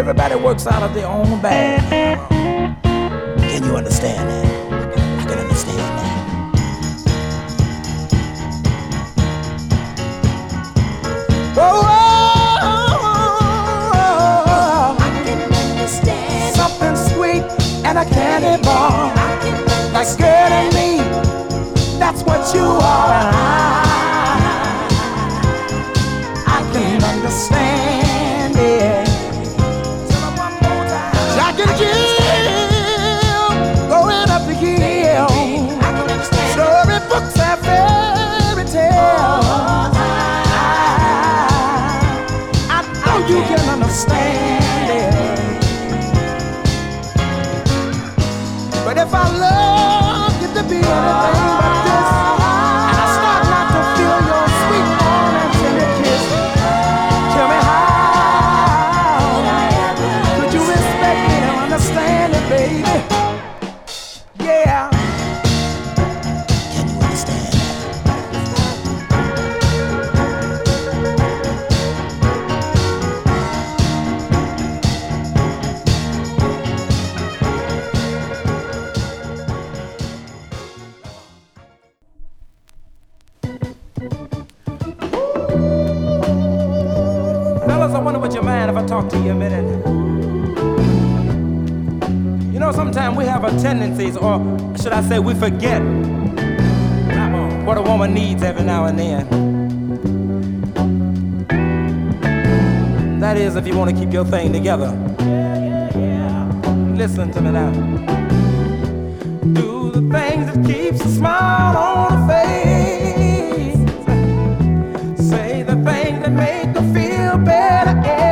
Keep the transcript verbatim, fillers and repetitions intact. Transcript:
everybody works out of their own bag. Can you understand that? I can understand that. Oh, I can understand something sweet and a candy bar. Like girl and me, that's what you are. I can understand it. Jack and Jill going up the hill. Story books and fairy tales. I know you can understand it. But if I love you to be anything but this, and I start not to feel your sweet warm and tender kiss, tell me how could you respect me and understand it, baby? Yeah. Can you understand? Fellas, I wonder would you mind if I talk to you a minute? You know, sometimes we have a tendencies, or should I say we forget what a woman needs every now and then. That is, if you want to keep your thing together. Listen to me now. Do the things that keeps a smile on her face. Say the things that make her feel better.